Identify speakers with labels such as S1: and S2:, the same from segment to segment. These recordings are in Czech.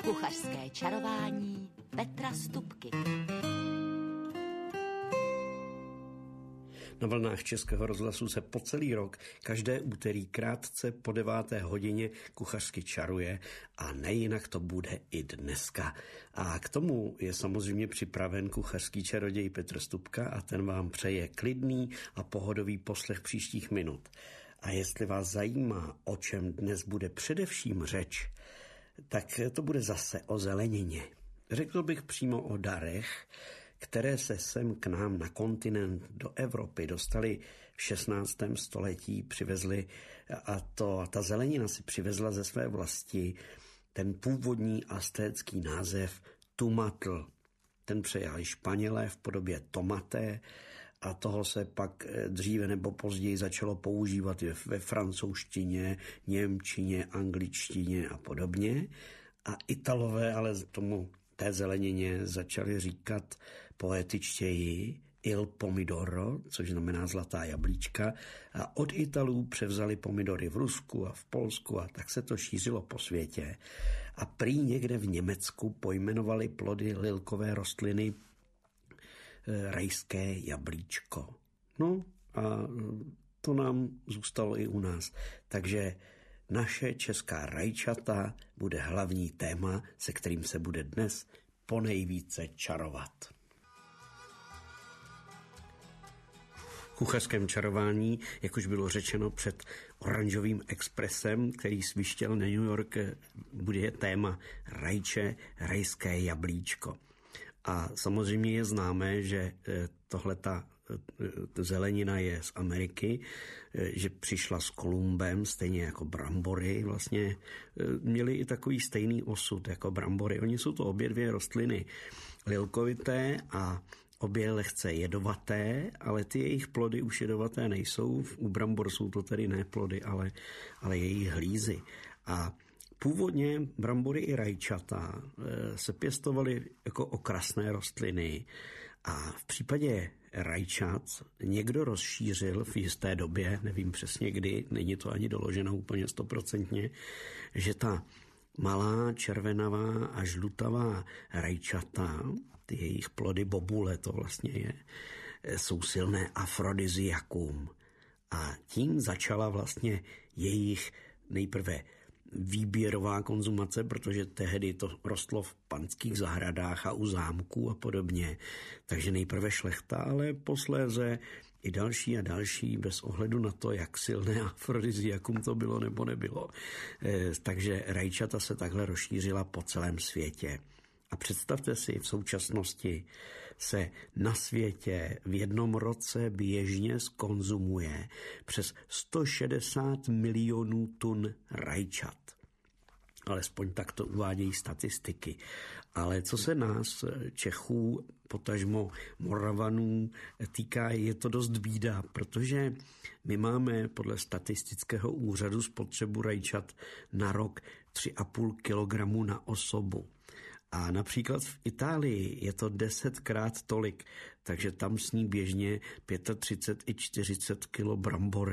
S1: Kuchařské čarování Petra Stupky.
S2: Na vlnách Českého rozhlasu se po celý rok každé úterý krátce po 9. hodině kuchařsky čaruje a nejinak to bude i dneska. A k tomu je samozřejmě připraven kuchařský čaroděj Petr Stupka a ten vám přeje klidný a pohodový poslech příštích minut. A jestli vás zajímá, o čem dnes bude především řeč, tak to bude zase o zelenině. Řekl bych přímo o darech, které se sem k nám na kontinent do Evropy dostali v 16. století, přivezli a ta zelenina si přivezla ze své vlasti ten původní aztécký název tumatl. Ten přejali Španělé v podobě tomaté a toho se pak dříve nebo později začalo používat ve francouzštině, němčině, angličtině a podobně. A Italové ale tomu té zelenině začali říkat poetičtěji il pomidoro, což znamená zlatá jablíčka, a od Italů převzali pomidory v Rusku a v Polsku a tak se to šířilo po světě. A prý někde v Německu pojmenovali plody lilkové rostliny rajské jablíčko. No a to nám zůstalo i u nás. Takže naše česká rajčata bude hlavní téma, se kterým se bude dnes ponejvíce čarovat. V kuchařském čarování, jak už bylo řečeno před oranžovým expresem, který svištěl na New York, bude téma rajče, rajské jablíčko. A samozřejmě je známé, že tohleta zelenina je z Ameriky, že přišla s Kolumbem, stejně jako brambory, vlastně měly i takový stejný osud jako brambory. Oni jsou to obě dvě rostliny lilkovité a obě lehce jedovaté, ale ty jejich plody už jedovaté nejsou. U brambor jsou to tedy ne plody, ale jejich hlízy. A původně brambory i rajčata se pěstovaly jako okrasné rostliny a v případě rajčat někdo rozšířil v jisté době, nevím přesně kdy, není to ani doloženo úplně 100%, že ta malá červenavá a žlutavá rajčata, ty jejich plody bobule to vlastně je, jsou silné afrodiziakum. A tím začala vlastně jejich nejprve výběrová konzumace, protože tehdy to rostlo v panských zahradách a u zámků a podobně. Takže nejprve šlechta, ale posléze i další a další, bez ohledu na to, jak silné afrodiziakum to bylo nebo nebylo. Takže rajčata se takhle rozšířila po celém světě. A představte si, v současnosti se na světě v jednom roce běžně zkonzumuje přes 160 milionů tun rajčat. Alespoň tak to uvádějí statistiky. Ale co se nás, Čechů, potažmo Moravanů, týká, je to dost bída, protože my máme podle statistického úřadu spotřebu rajčat na rok 3,5 kilogramu na osobu. A například v Itálii je to 10krát tolik, takže tam sní běžně 35 i 40 kilo brambor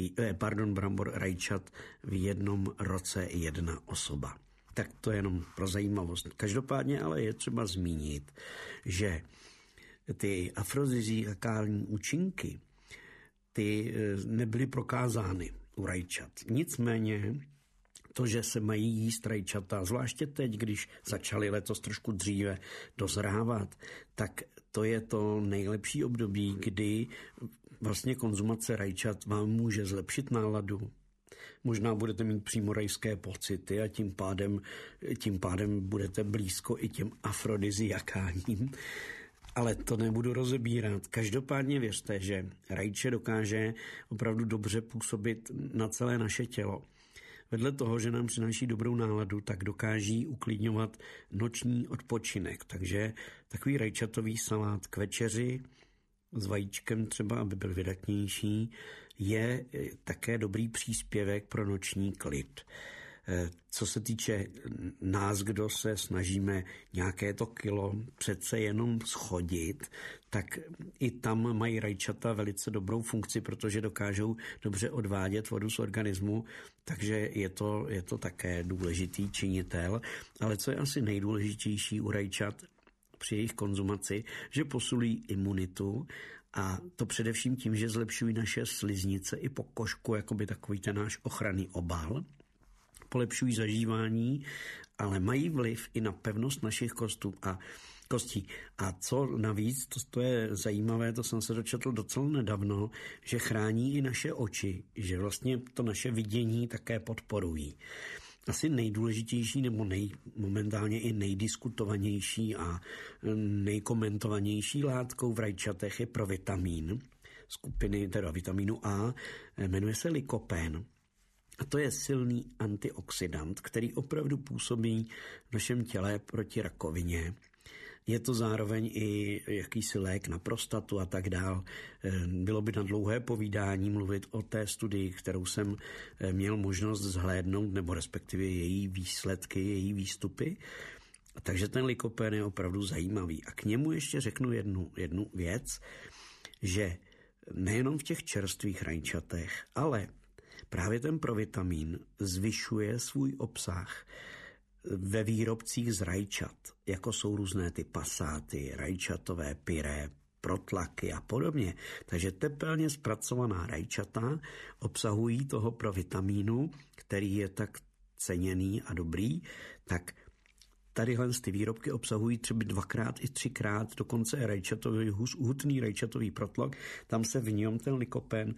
S2: rajčat v jednom roce jedna osoba. Tak to je jenom pro zajímavost. Každopádně ale je třeba zmínit, že ty afrodiziakální účinky, ty nebyly prokázány u rajčat. Nicméně to, že se mají jíst rajčata, zvláště teď, když začaly letos trošku dříve dozrávat, tak to je to nejlepší období, kdy vlastně konzumace rajčat vám může zlepšit náladu. Možná budete mít přímo rajské pocity a tím pádem budete blízko i těm afrodiziakálním. Ale to nebudu rozebírat. Každopádně věřte, že rajče dokáže opravdu dobře působit na celé naše tělo. Vedle toho, že nám přináší dobrou náladu, tak dokáží uklidňovat noční odpočinek. Takže takový rajčatový salát k večeři s vajíčkem třeba, aby byl vydatnější, je také dobrý příspěvek pro noční klid. Co se týče nás, kdo se snažíme nějaké to kilo přece jenom schodit, tak i tam mají rajčata velice dobrou funkci, protože dokážou dobře odvádět vodu z organismu, takže je to také důležitý činitel. Ale co je asi nejdůležitější u rajčat při jejich konzumaci, že posilují imunitu, a to především tím, že zlepšují naše sliznice i pokožku, jakoby takový ten náš ochranný obal, polepšují zažívání, ale mají vliv i na pevnost našich kostí. A co navíc, to je zajímavé, to jsem se dočetl docela nedávno, že chrání i naše oči, že vlastně to naše vidění také podporují. Asi nejdůležitější nebo momentálně i nejdiskutovanější a nejkomentovanější látkou v rajčatech je provitamin skupiny, teda vitamínu A, jmenuje se lykopen. A to je silný antioxidant, který opravdu působí v našem těle proti rakovině. Je to zároveň i jakýsi lék na prostatu a tak dál. Bylo by na dlouhé povídání mluvit o té studii, kterou jsem měl možnost zhlédnout, nebo respektive její výsledky, její výstupy. Takže ten lykopen je opravdu zajímavý. A k němu ještě řeknu jednu věc, že nejenom v těch čerstvých rajčatech, ale právě ten provitamin zvyšuje svůj obsah ve výrobcích z rajčat, jako jsou různé ty pasáty, rajčatové pyré, protlaky a podobně. Takže tepelně zpracovaná rajčata obsahují toho provitamínu, který je tak ceněný a dobrý, tak tadyhle ty výrobky obsahují třeba 2x i 3x, dokonce hutný rajčatový protlak, tam se v něm ten lykopen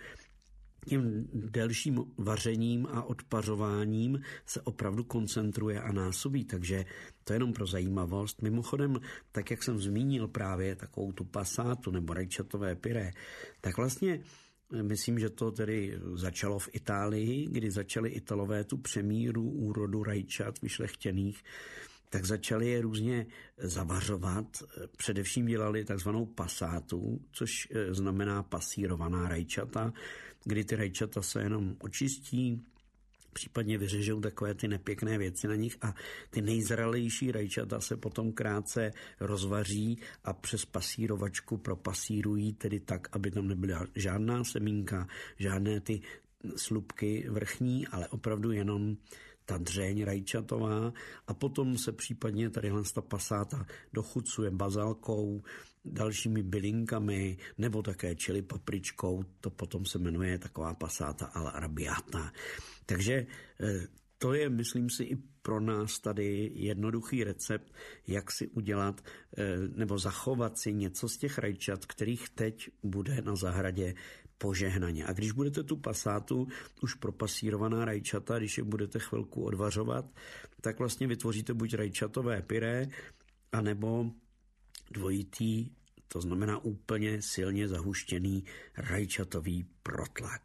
S2: tím delším vařením a odpařováním se opravdu koncentruje a násobí, takže to je jenom pro zajímavost. Mimochodem, tak jak jsem zmínil právě takovou tu pasátu nebo rajčatové pyré, tak vlastně myslím, že to tedy začalo v Itálii, kdy začali Italové tu přemíru úrodu rajčat vyšlechtěných, tak začali je různě zavařovat. Především dělali takzvanou pasátu, což znamená pasírovaná rajčata, kdy ty rajčata se jenom očistí, případně vyřežou takové ty nepěkné věci na nich a ty nejzralejší rajčata se potom krátce rozvaří a přes pasírovačku propasírují, tedy tak, aby tam nebyla žádná semínka, žádné ty slupky vrchní, ale opravdu jenom ta dřeň rajčatová a potom se případně tadyhle ta pasáta dochucuje bazalkou, dalšími bylinkami nebo také čili papričkou, to potom se jmenuje taková pasáta alla arrabbiata. Takže to je, myslím si, i pro nás tady jednoduchý recept, jak si udělat nebo zachovat si něco z těch rajčat, kterých teď bude na zahradě požehnaně. A když budete tu pasátu, už propasírovaná rajčata, když je budete chvilku odvařovat, tak vlastně vytvoříte buď rajčatové pyré, anebo dvojitý, to znamená úplně silně zahuštěný rajčatový protlak.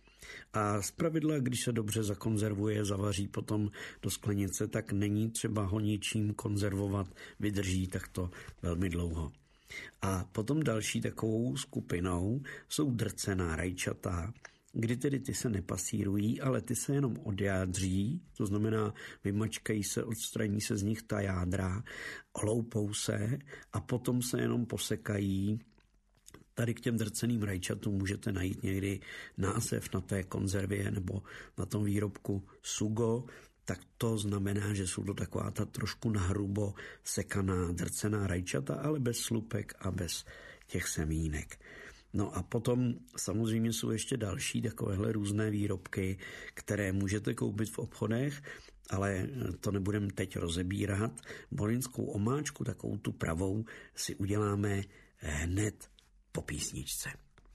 S2: A zpravidla, když se dobře zakonzervuje, zavaří potom do sklenice, tak není třeba ho ničím konzervovat, vydrží takto velmi dlouho. A potom další takovou skupinou jsou drcená rajčata, kdy tedy ty se nepasírují, ale ty se jenom odjádří, to znamená vymačkají se, odstraní se z nich ta jádra, oloupou se a potom se jenom posekají. Tady k těm drceným rajčatům můžete najít někdy název na té konzervě nebo na tom výrobku sugo, tak to znamená, že jsou to taková ta trošku nahrubo sekaná drcená rajčata, ale bez slupek a bez těch semínek. No a potom samozřejmě jsou ještě další takovéhle různé výrobky, které můžete koupit v obchodech, ale to nebudeme teď rozebírat. Bolinskou omáčku, takovou tu pravou, si uděláme hned po písničce.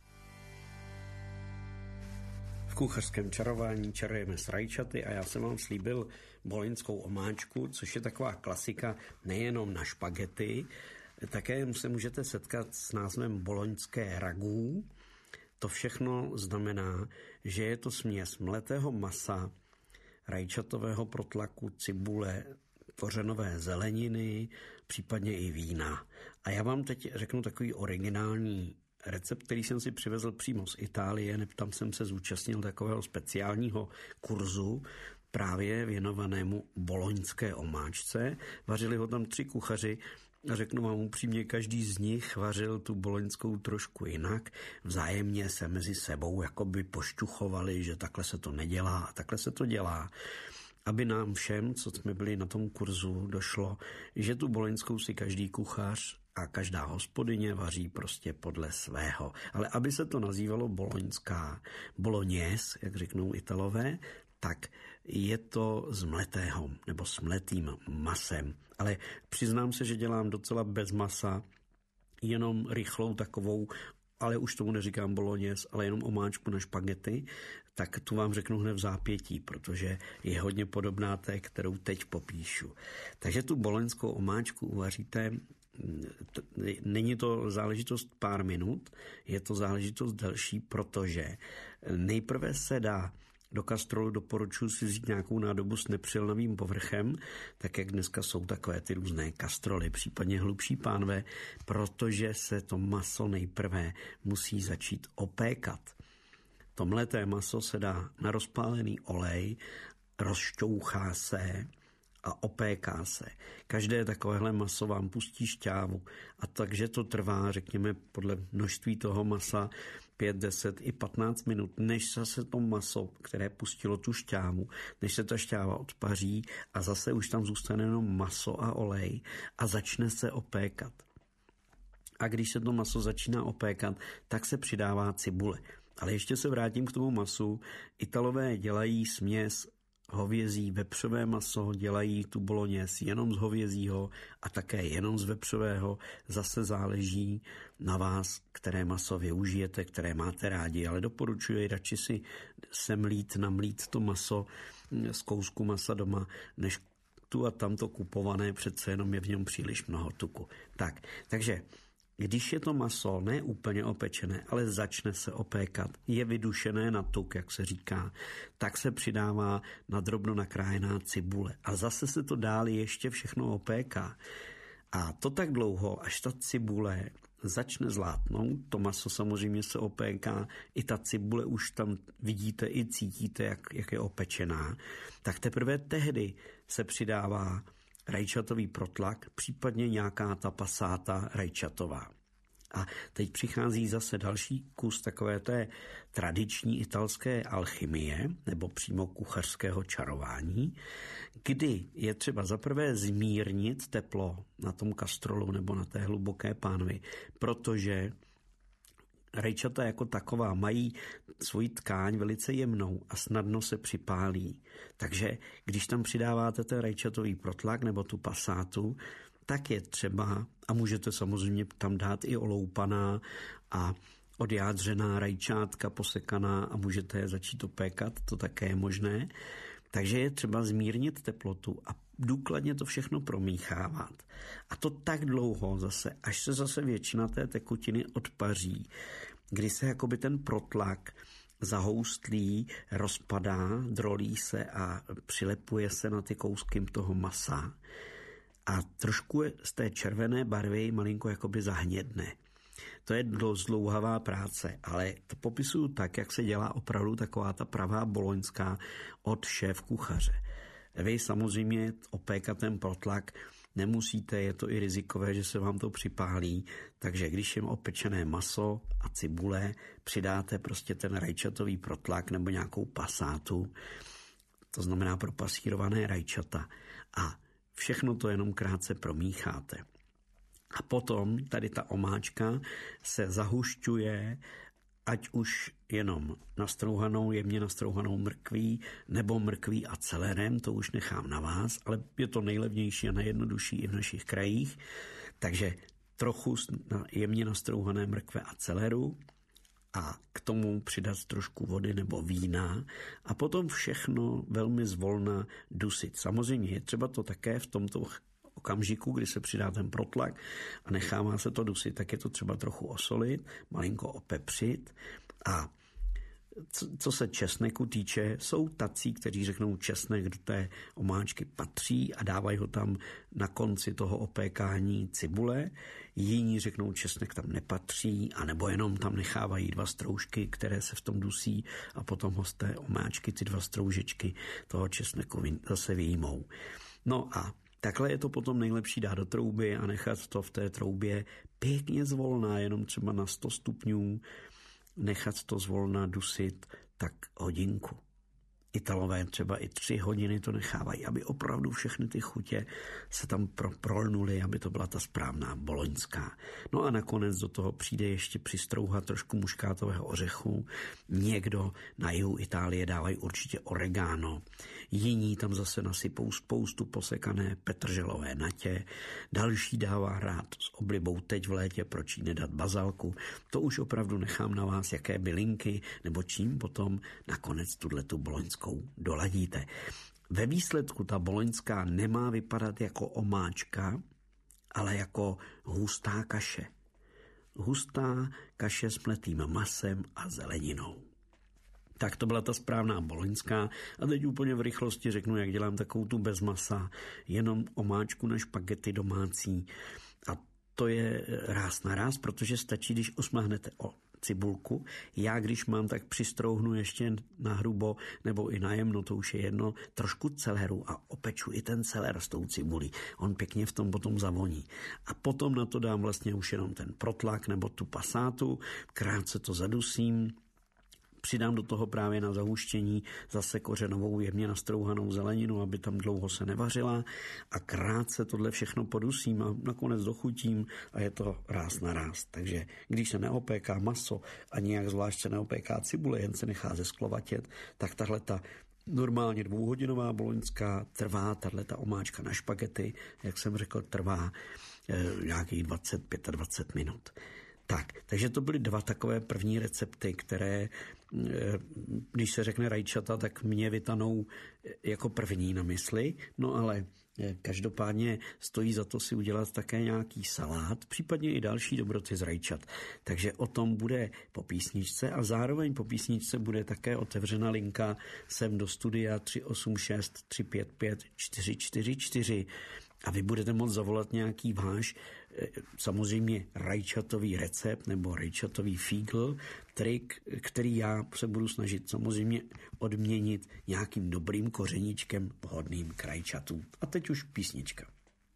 S2: V kuchařském čarování čarujeme s rajčaty a já jsem vám slíbil bolinskou omáčku, což je taková klasika nejenom na špagety, také se můžete setkat s názvem boloňské ragu. To všechno znamená, že je to směs mletého masa, rajčatového protlaku, cibule, kořenové zeleniny, případně i vína. A já vám teď řeknu takový originální recept, který jsem si přivezl přímo z Itálie, tam jsem se zúčastnil takového speciálního kurzu, právě věnovanému boloňské omáčce. Vařili ho tam 3 kuchaři a řeknu vám upřímně, každý z nich vařil tu boloňskou trošku jinak. Vzájemně se mezi sebou jakoby pošťuchovali, že takhle se to nedělá a takhle se to dělá. Aby nám všem, co jsme byli na tom kurzu, došlo, že tu boloňskou si každý kuchař a každá hospodyně vaří prostě podle svého. Ale aby se to nazývalo boloňská, bolognese, jak řeknou Italové, tak je to z mletého nebo s mletým masem. Ale přiznám se, že dělám docela bez masa, jenom rychlou takovou, ale už tomu neříkám bolognese, ale jenom omáčku na špagety, tak tu vám řeknu hned v zápětí, protože je hodně podobná té, kterou teď popíšu. Takže tu boloňskou omáčku uvaříte, není to záležitost pár minut, je to záležitost delší, protože nejprve se dá do kastrolu, doporučuji si vzít nějakou nádobu s nepřilnavým povrchem, tak jak dneska jsou takové ty různé kastroly, případně hlubší pánve, protože se to maso nejprve musí začít opékat. To mleté maso se dá na rozpálený olej, rozšťouchá se a opéká se. Každé takovéhle maso vám pustí šťávu a takže to trvá, řekněme, podle množství toho masa 5, 10 i 15 minut, než zase to maso, které pustilo tu šťávu, než se ta šťáva odpaří a zase už tam zůstane jenom maso a olej a začne se opékat. A když se to maso začíná opékat, tak se přidává cibule. Ale ještě se vrátím k tomu masu. Italové dělají směs hovězí, vepřové maso, dělají tu bolognese jenom z hovězího a také jenom z vepřového. Zase záleží na vás, které maso využijete, které máte rádi, ale doporučuji radši si namlít to maso z kousku masa doma, než tu a tamto kupované, přece jenom je v něm příliš mnoho tuku. Takže když je to maso ne úplně opečené, ale začne se opékat, je vydušené na tuk, jak se říká, tak se přidává na drobno nakrájená cibule. A zase se to dál ještě všechno opéká. A to tak dlouho, až ta cibule začne zlátnout, to maso samozřejmě se opéká, i ta cibule už tam vidíte i cítíte, jak je opečená, tak teprve tehdy se přidává rajčatový protlak, případně nějaká ta pasáta rajčatová. A teď přichází zase další kus takové té tradiční italské alchymie, nebo přímo kuchařského čarování, kdy je třeba zaprvé zmírnit teplo na tom kastrolu nebo na té hluboké pánvi, protože rajčata jako taková mají svoji tkáň velice jemnou a snadno se připálí. Takže když tam přidáváte ten rajčatový protlak nebo tu pasátu, tak je třeba, a můžete samozřejmě tam dát i oloupaná a odjádřená rajčátka posekaná a můžete je začít opékat, to také je možné. Takže je třeba zmírnit teplotu a důkladně to všechno promíchávat. A to tak dlouho zase, až se zase většina té tekutiny odpaří, kdy se jakoby ten protlak zahoustlí, rozpadá, drolí se a přilepuje se na ty kousky toho masa. A trošku z té červené barvy malinko jakoby zahnědne. To je dost dlouhavá práce, ale to popisuju tak, jak se dělá opravdu taková ta pravá boloňská od šéf kuchaře. Vy samozřejmě opékat ten protlak nemusíte, je to i rizikové, že se vám to připálí, takže když je opečené maso a cibule, přidáte prostě ten rajčatový protlak nebo nějakou pasátu, to znamená propasírované rajčata a všechno to jenom krátce promícháte. A potom tady ta omáčka se zahušťuje, ať už jenom jemně nastrouhanou mrkví, nebo mrkví a celerem, to už nechám na vás, ale je to nejlevnější a nejjednodušší i v našich krajích. Takže trochu jemně nastrouhané mrkve a celeru a k tomu přidat trošku vody nebo vína a potom všechno velmi zvolna dusit. Samozřejmě je třeba to také v tomto okamžiku, kdy se přidá ten protlak a nechává se to dusit, tak je to třeba trochu osolit, malinko opepřit a Co se česneku týče, jsou tací, kteří řeknou česnek do té omáčky patří a dávají ho tam na konci toho opékání cibule. Jiní řeknou, česnek tam nepatří, anebo jenom tam nechávají 2 stroužky, které se v tom dusí a potom ho z té omáčky ty 2 stroužečky toho česneku zase vyjímou. No a takhle je to potom nejlepší dát do trouby a nechat to v té troubě pěkně zvolna, jenom třeba na 100 stupňů, nechat to zvolna dusit tak hodinku. Italové třeba i 3 hodiny to nechávají, aby opravdu všechny ty chutě se tam prolnuly, aby to byla ta správná boloňská. No a nakonec do toho přijde ještě přistrouhat trošku muškátového ořechu. Někdo na jihu Itálie dávají určitě oregano. Jiní tam zase nasypou spoustu posekané petrželové natě. Další dává rád s oblibou teď v létě, proč jí nedat bazalku. To už opravdu nechám na vás, jaké bylinky nebo čím potom nakonec tu boloňskou doladíte. Ve výsledku ta boloňská nemá vypadat jako omáčka, ale jako hustá kaše. Hustá kaše s mletým masem a zeleninou. Tak to byla ta správná boloňská a teď úplně v rychlosti řeknu, jak dělám takovou tu bez masa, jenom omáčku na špagety domácí a to je ráz na ráz, protože stačí, když osmahnete o cibulku. Já, když mám, tak přistrouhnu ještě na hrubo nebo i na jemno, to už je jedno, trošku celeru a opeču i ten celer s tou cibulí. On pěkně v tom potom zavoní. A potom na to dám vlastně už jenom ten protlak nebo tu pasátu, krátce to zadusím, přidám do toho právě na zahuštění zase kořenovou jemně nastrouhanou zeleninu, aby tam dlouho se nevařila a krátce tohle všechno podusím a nakonec dochutím a je to ráz na ráz. Takže když se neopéká maso a nijak zvlášť se neopéká cibule, jen se nechá zesklovatět, tak tahle ta normálně 2hodinová boloňská trvá, tato omáčka na špagety, jak jsem řekl, trvá nějakých 25 minut. Takže to byly 2 takové první recepty, které, když se řekne rajčata, tak mě vytanou jako první na mysli, no ale každopádně stojí za to si udělat také nějaký salát, případně i další dobroty z rajčat. Takže o tom bude po písničce a zároveň po písničce bude také otevřena linka sem do studia 386 355 444 a vy budete moct zavolat nějaký váš samozřejmě rajčatový recept nebo rajčatový fígl, trik, který já se budu snažit samozřejmě odměnit nějakým dobrým kořeníčkem vhodným k rajčatům. A teď už písnička.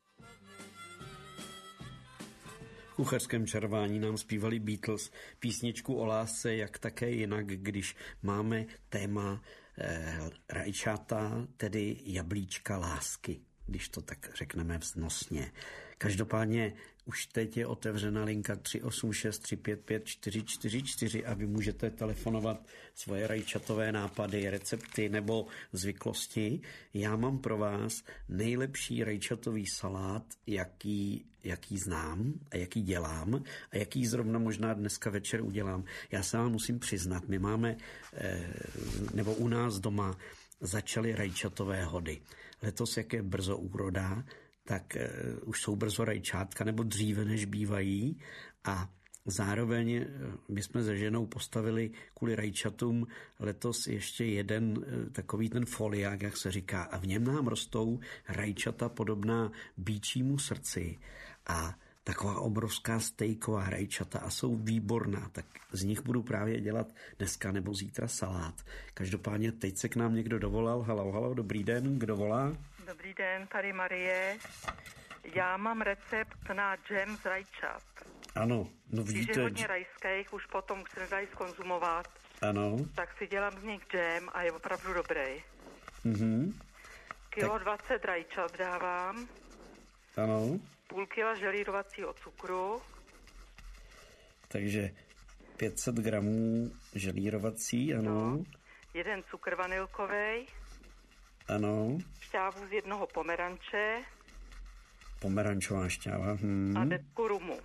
S2: V kuchařském čarování nám zpívali Beatles písničku o lásce, jak také jinak, když máme téma rajčata, tedy jablíčka lásky, když to tak řekneme vznosně. Každopádně už teď je otevřena linka 386 355 444 a vy můžete telefonovat svoje rajčatové nápady, recepty nebo zvyklosti. Já mám pro vás nejlepší rajčatový salát, jaký znám a jaký dělám a jaký zrovna možná dneska večer udělám. Já se vám musím přiznat, my máme, nebo u nás doma začaly rajčatové hody. Letos, jak je brzo úroda, tak už jsou brzo rajčátka, nebo dříve, než bývají. A zároveň my jsme se ženou postavili kvůli rajčatům letos ještě jeden takový ten foliák, jak se říká. A v něm nám rostou rajčata podobná býčímu srdci. A taková obrovská stejková rajčata a jsou výborná, tak z nich budu právě dělat dneska nebo zítra salát. Každopádně teď se k nám někdo dovolal. Halo, dobrý den, kdo volá?
S3: Dobrý den, tady Marie. Já mám recept na džem z rajčat.
S2: Ano, no vidíte.
S3: Když je hodně rajských, už potom se nedají zkonzumovat.
S2: Ano.
S3: Tak si dělám z nich džem a je opravdu dobrý.
S2: Mhm.
S3: Kilo tak 20 rajčat dávám.
S2: Ano.
S3: Půl kila želírovacího cukru.
S2: Takže 500 gramů želírovací, ano.
S3: No. 1 cukr vanilkovej.
S2: Ano.
S3: Šťávu z 1 pomeranče.
S2: Pomerančová šťáva.
S3: A deci rumu.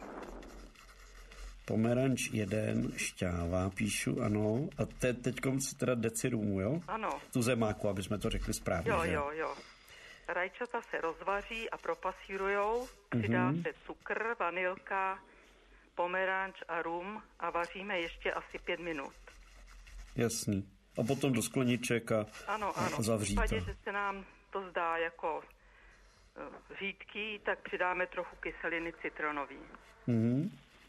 S2: Pomeranč 1, šťáva, píšu, ano. A teďkom si teda deci rumu, jo?
S3: Ano.
S2: Tu zemáku, aby jsme to řekli správně.
S3: Jo. Rajčata se rozvaří a propasírujou. Přidá se cukr, vanilka, pomeranč a rum a vaříme ještě asi 5 minut.
S2: jasný. A potom do skleniček a zavřít.
S3: V případě, že se nám to zdá jako řídký, tak přidáme trochu kyseliny citronové.
S2: Mm-hmm.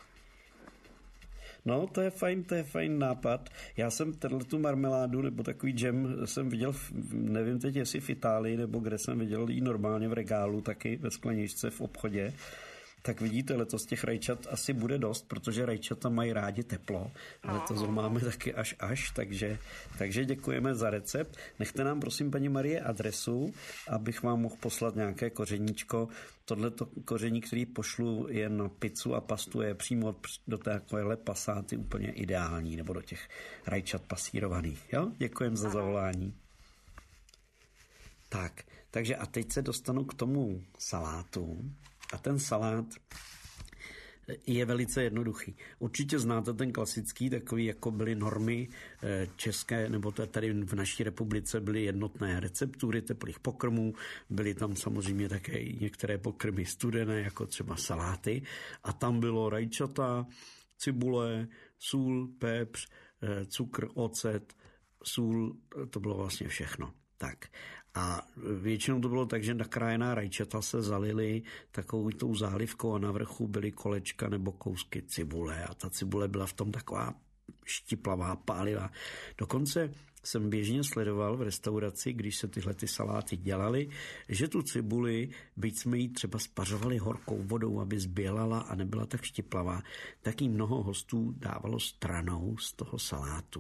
S2: No, to je fajn nápad. Já jsem tu marmeládu nebo takový džem jsem viděl, nevím teď, jestli v Itálii, nebo kde jsem viděl ji normálně v regálu, taky ve skleničce v obchodě. Tak vidíte, letos těch rajčat asi bude dost, protože rajčata mají rádi teplo. Letos ho máme taky až, takže děkujeme za recept. Nechte nám, prosím, paní Marie, adresu, abych vám mohl poslat nějaké kořeníčko. Tohleto koření, který pošlu, je na pizzu a pastu, je přímo do takovéhle pasáty úplně ideální, nebo do těch rajčat pasírovaných. Jo? Děkujeme za zavolání. Tak, takže a teď se dostanu k tomu salátu. A ten salát je velice jednoduchý. Určitě znáte ten klasický, takový, jako byly normy české, nebo tady v naší republice byly jednotné receptury teplých pokrmů, byly tam samozřejmě také i některé pokrmy studené, jako třeba saláty. A tam bylo rajčata, cibule, sůl, pepř, cukr, ocet, sůl, to bylo vlastně všechno. Tak. A většinou to bylo tak, že nakrájená rajčata se zalily takovou tou zálivkou a na vrchu byly kolečka nebo kousky cibule a ta cibule byla v tom taková štiplavá, pálivá. Dokonce jsem běžně sledoval v restauraci, když se tyhle ty saláty dělaly, že tu cibuli, byť jsme ji třeba spařovali horkou vodou, aby zbělala a nebyla tak štiplavá, tak jí mnoho hostů dávalo stranou z toho salátu.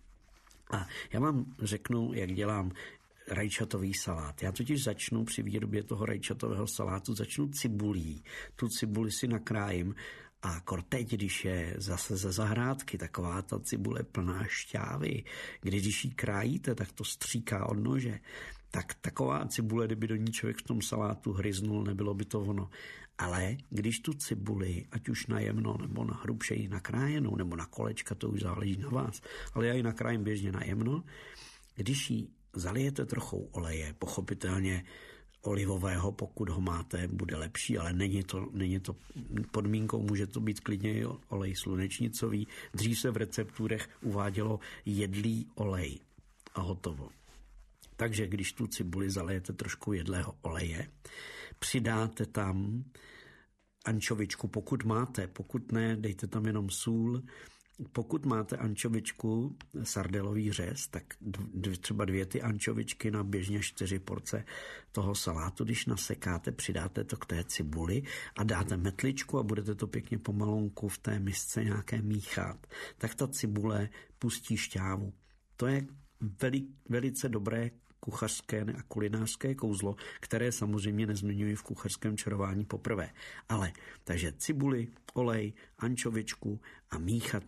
S2: A já vám řeknu, jak dělám rajčatový salát. Já totiž začnu při výrobě toho rajčatového salátu, začnu cibulí. Tu cibuli si nakrájím a teď, když je zase ze zahrádky taková ta cibule plná šťávy, když ji krájíte, tak to stříká od nože, tak taková cibule, kdyby do ní člověk v tom salátu hryznul, nebylo by to ono. Ale když tu cibuli, ať už na jemno nebo na hrubšeji nakrájenou, nebo na kolečka, to už záleží na vás, ale já ji nakrájím běžně na jemno, když ji zalijete trochou oleje, pochopitelně olivového, pokud ho máte, bude lepší, ale není to podmínkou, může to být klidně i olej slunečnicový. Dřív se v recepturech uvádělo jedlý olej a hotovo. Takže když tu cibuli zalijete trošku jedlého oleje, přidáte tam ančovičku, pokud máte, pokud ne, dejte tam jenom sůl. Pokud máte ančovičku, sardelový řez, tak třeba 2 ty ančovičky na běžně 4 porce toho salátu, když nasekáte, přidáte to k té cibuli a dáte metličku a budete to pěkně pomalonku v té misce nějaké míchat, tak ta cibule pustí šťávu. To je velice dobré kuchařské a kulinářské kouzlo, které samozřejmě nezmiňuji v kuchařském čarování poprvé. Ale, takže cibuli, olej, ančovičku a míchat,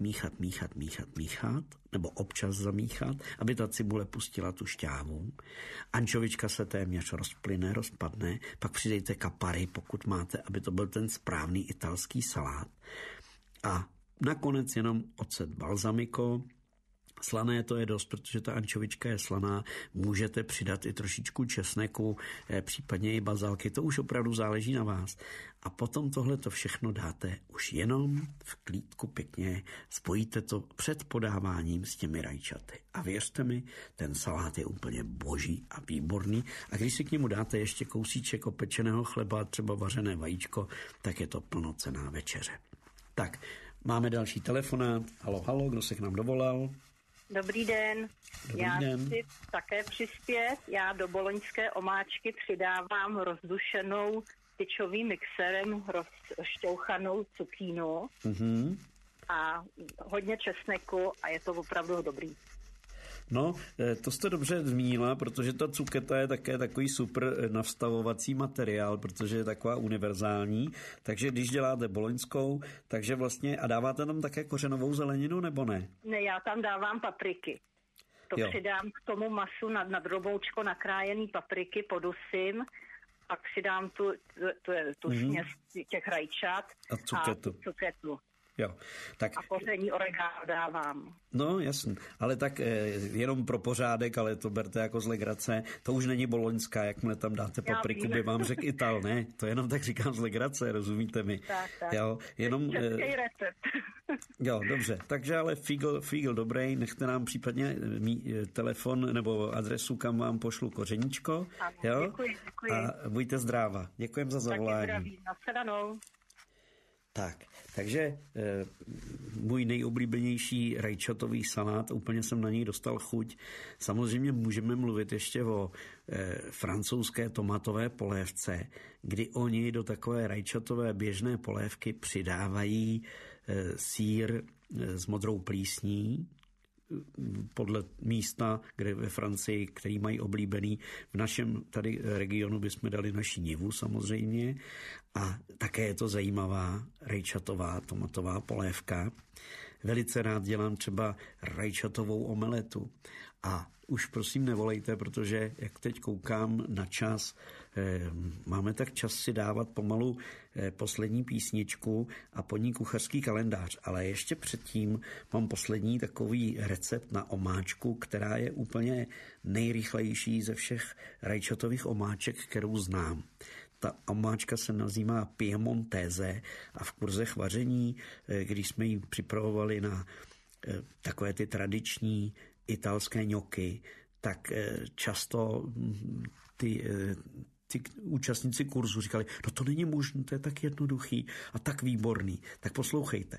S2: nebo občas zamíchat, aby ta cibule pustila tu šťávu. Ančovička se téměř rozplyne, rozpadne, pak přidejte kapary, pokud máte, aby to byl ten správný italský salát. A nakonec jenom ocet balsamico. Slané to je dost, protože ta ančovička je slaná. Můžete přidat i trošičku česneku, případně i bazalky. To už opravdu záleží na vás. A potom tohle to všechno dáte už jenom v klídku pěkně. Spojíte to před podáváním s těmi rajčaty. A věřte mi, ten salát je úplně boží a výborný. A když si k němu dáte ještě kousíček opečeného chleba, třeba vařené vajíčko, tak je to plnocenná večeře. Tak, máme další telefonát. Halo, kdo se k nám dovolal?
S4: Dobrý den. Já chci také přispět. Já do boloňské omáčky přidávám rozdušenou tyčovým mixerem rozšťouchanou cukínu a hodně česneku a je to opravdu dobrý.
S2: No, to jste dobře zmínila, protože ta cuketa je také takový super navstavovací materiál, protože je taková univerzální, takže když děláte boloňskou, takže vlastně, a dáváte tam také kořenovou zeleninu, nebo ne? Ne,
S4: já tam dávám papriky. To přidám k tomu masu na droboučko nakrájený papriky, podusím, pak přidám tu směs těch rajčat
S2: a cuketu. Jo. Tak,
S4: a koření oregano dávám.
S2: No, jasně, ale tak jenom pro pořádek, ale to berte jako z legrace. To už není boloňská, jakmile tam dáte papriku, by vám řekl Ital, ne? To jenom tak říkám z legrace, rozumíte mi?
S4: Tak.
S2: Jo, jenom...
S4: Český recept.
S2: Jo, dobře, takže ale fígl dobrý, nechte nám případně telefon nebo adresu, kam vám pošlu kořeníčko.
S4: Ano,
S2: jo?
S4: Děkuji.
S2: A buďte zdrava. Děkujem za zavolání.
S4: Taky zdraví, nashledanou.
S2: Tak, takže můj nejoblíbenější rajčatový salát, úplně jsem na něj dostal chuť. Samozřejmě můžeme mluvit ještě o francouzské tomatové polévce, kdy oni do takové rajčatové běžné polévky přidávají sýr s modrou plísní, podle místa, kde ve Francii, který mají oblíbený. V našem tady regionu bychom dali naši nivu samozřejmě. A také je to zajímavá rajčatová tomatová polévka. Velice rád dělám třeba rajčatovou omeletu. A už prosím nevolejte, protože jak teď koukám na čas, máme tak čas si dávat pomalu poslední písničku a po ní kuchařský kalendář. Ale ještě předtím mám poslední takový recept na omáčku, která je úplně nejrychlejší ze všech rajčatových omáček, kterou znám. Ta omáčka se nazývá piemontese a v kurzech vaření, když jsme ji připravovali na takové ty tradiční italské ňoky, tak často ty účastníci kurzu říkali, no to není možné, to je tak jednoduchý a tak výborný. Tak poslouchejte.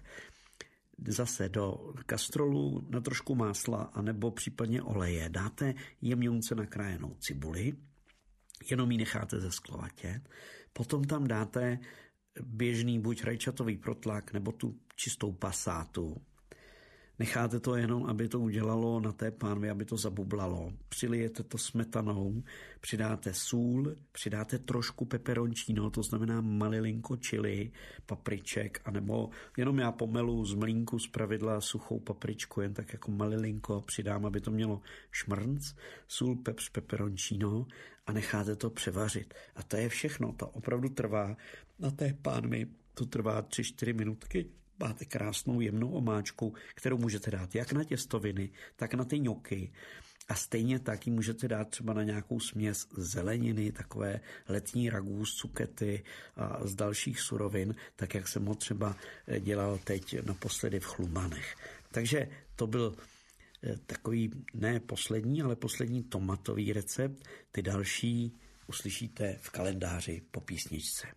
S2: Zase do kastrolu na trošku másla anebo případně oleje dáte jemňonce nakrájenou cibuli, jenom ji necháte zesklovatět, potom tam dáte běžný buď rajčatový protlak nebo tu čistou pasátu. Necháte to jenom, aby to udělalo na té pánvi, aby to zabublalo. Přilijete to smetanou, přidáte sůl, přidáte trošku peperoncino, to znamená malilinko chili, papriček, anebo jenom já pomelu z mlínku zpravidla suchou papričku, jen tak jako malilinko přidám, aby to mělo šmrnc, sůl, pepř, peperoncino a necháte to převařit. A to je všechno, to opravdu trvá na té pánvi, to trvá 3-4 minutky. Máte krásnou jemnou omáčku, kterou můžete dát jak na těstoviny, tak na ty ňoky. A stejně tak ji můžete dát třeba na nějakou směs zeleniny, takové letní ragú z cukety a z dalších surovin, tak jak jsem ho třeba dělal teď naposledy v Chlumanech. Takže to byl takový ne poslední, ale poslední tomatový recept. Ty další uslyšíte v kalendáři po písničce.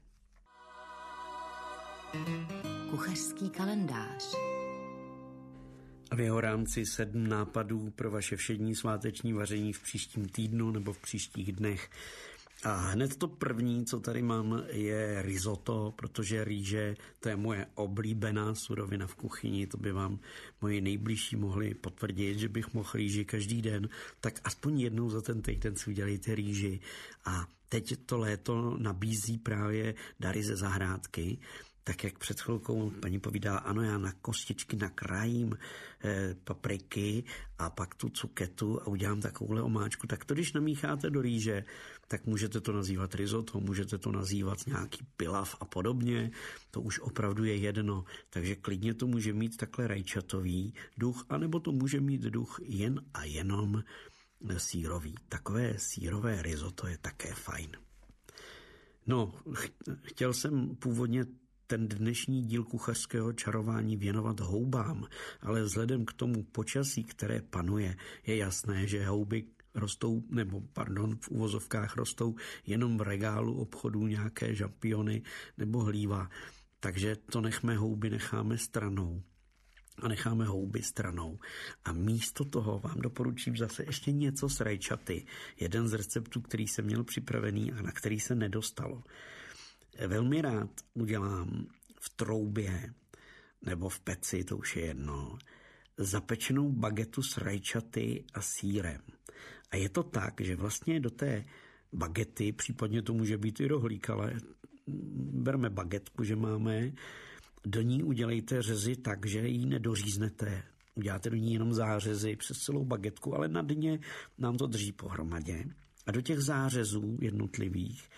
S1: Kuchařský kalendář.
S2: A v jeho rámci 7 nápadů pro vaše všední sváteční vaření v příštím týdnu nebo v příštích dnech. A hned to první, co tady mám, je risotto, protože rýže, to je moje oblíbená surovina v kuchyni, to by vám moji nejbližší mohli potvrdit, že bych mohl rýži každý den, tak aspoň jednou za ten týden si udělejte rýži. A teď to léto nabízí právě dary ze zahrádky, tak jak před chvilkou paní povídala, ano, já na kostičky nakrájím papriky a pak tu cuketu a udělám takovouhle omáčku. Tak to, když namícháte do rýže, tak můžete to nazývat risotto, můžete to nazývat nějaký pilav a podobně. To už opravdu je jedno. Takže klidně to může mít takhle rajčatový duch, anebo to může mít duch jen a jenom sýrový. Takové sýrové risotto je také fajn. No, chtěl jsem původně ten dnešní díl kuchařského čarování věnovat houbám, ale vzhledem k tomu počasí, které panuje, je jasné, že houby rostou, v uvozovkách rostou jenom v regálu obchodů nějaké žampiony nebo hlíva. Takže to necháme stranou. A necháme houby stranou. A místo toho vám doporučím zase ještě něco s rajčaty. Jeden z receptů, který jsem měl připravený a na který se nedostalo. Velmi rád udělám v troubě nebo v peci, to už je jedno, zapečenou bagetu s rajčaty a sýrem. A je to tak, že vlastně do té bagety, případně to může být i rohlík, ale berme bagetku, že máme, do ní udělejte řezy tak, že ji nedoříznete. Uděláte do ní jenom zářezy přes celou bagetku, ale na dně nám to drží pohromadě. A do těch zářezů jednotlivých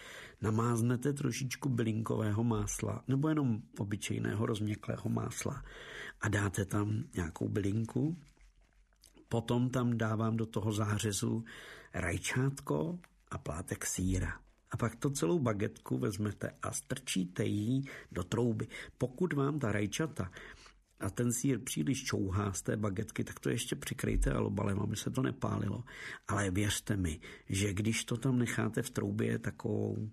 S2: namáznete trošičku bylinkového másla nebo jenom obyčejného rozměklého másla a dáte tam nějakou bylinku. Potom tam dávám do toho zářezu rajčátko a plátek sýra. A pak to celou bagetku vezmete a strčíte ji do trouby. Pokud vám ta rajčata a ten sýr příliš čouhá z té bagetky, tak to ještě přikrejte alobalem, aby se to nepálilo. Ale věřte mi, že když to tam necháte v troubě takovou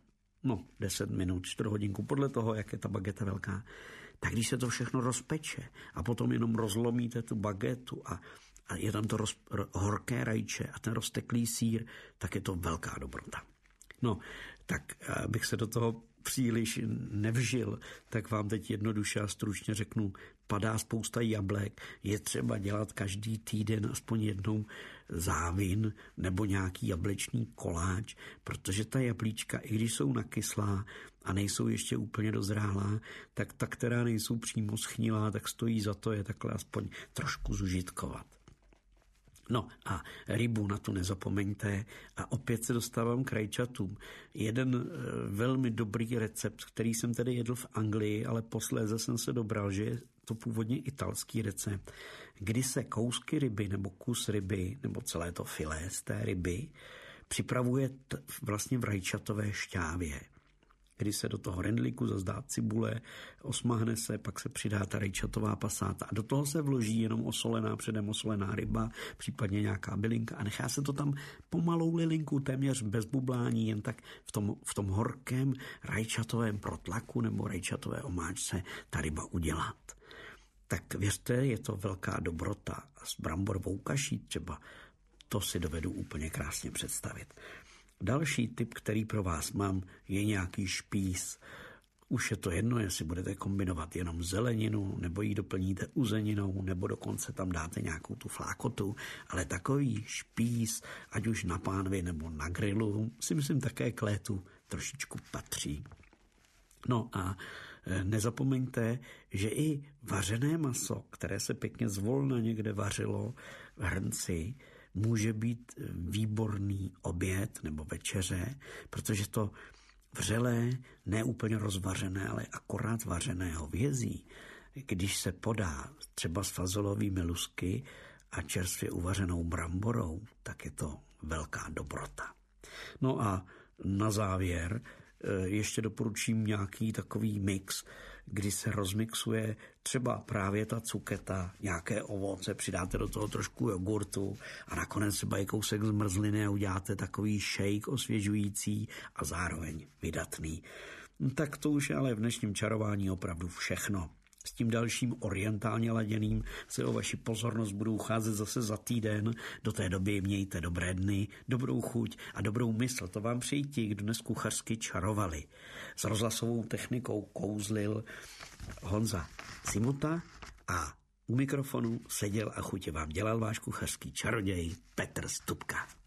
S2: 10 minut, 4 hodinku, podle toho, jak je ta bageta velká, tak když se to všechno rozpeče a potom jenom rozlomíte tu bagetu a je tam to horké rajče a ten rozteklý sýr, tak je to velká dobrota. No, tak abych se do toho příliš nevžil, tak vám teď jednoduše a stručně řeknu, padá spousta jablek, je třeba dělat každý týden aspoň jednou závin nebo nějaký jablečný koláč, protože ta jablíčka, i když jsou nakyslá a nejsou ještě úplně dozrálá, tak ta, která nejsou přímo schnilá, tak stojí za to je takhle aspoň trošku zužitkovat. No a rybu na tu nezapomeňte a opět se dostávám k rajčatům. Jeden velmi dobrý recept, který jsem tedy jedl v Anglii, ale posléze jsem se dobral, že je to původně italský recept, kdy se kousky ryby nebo kus ryby nebo celé to filé z té ryby připravuje vlastně v rajčatové šťávě, kdy se do toho rendlíku zazdá cibule, osmahne se, pak se přidá ta rajčatová pasáta a do toho se vloží jenom předem osolená ryba, případně nějaká bylinka a nechá se to tam pomalou lilinku, téměř bez bublání, jen tak v tom horkém rajčatovém protlaku nebo rajčatové omáčce ta ryba udělat. Tak věřte, je to velká dobrota. S bramborovou kaší třeba, to si dovedu úplně krásně představit. Další tip, který pro vás mám, je nějaký špíz. Už je to jedno, jestli budete kombinovat jenom zeleninu, nebo ji doplníte uzeninou, nebo dokonce tam dáte nějakou tu flákotu, ale takový špíz, ať už na pánvi nebo na grilu, si myslím také k létu trošičku patří. No a nezapomeňte, že i vařené maso, které se pěkně zvolna někde vařilo v hrnci, může být výborný oběd nebo večeře, protože to vřelé, neúplně rozvařené, ale akorát vařené hovězí, když se podá třeba s fazolovými lusky a čerstvě uvařenou bramborou, tak je to velká dobrota. No a na závěr ještě doporučím nějaký takový mix, kdy se rozmixuje třeba právě ta cuketa, nějaké ovoce, přidáte do toho trošku jogurtu a nakonec třeba i kousek zmrzliny a uděláte takový shake osvěžující a zároveň vydatný. Tak to už je ale v dnešním čarování opravdu všechno. S tím dalším orientálně laděným se o vaši pozornost budu ucházet zase za týden. Do té doby mějte dobré dny, dobrou chuť a dobrou mysl. To vám přejí ti, kdo dnes kuchařsky čarovali. S rozhlasovou technikou kouzlil Honza Simota a u mikrofonu seděl a chutě vám dělal váš kuchařský čaroděj Petr Stupka.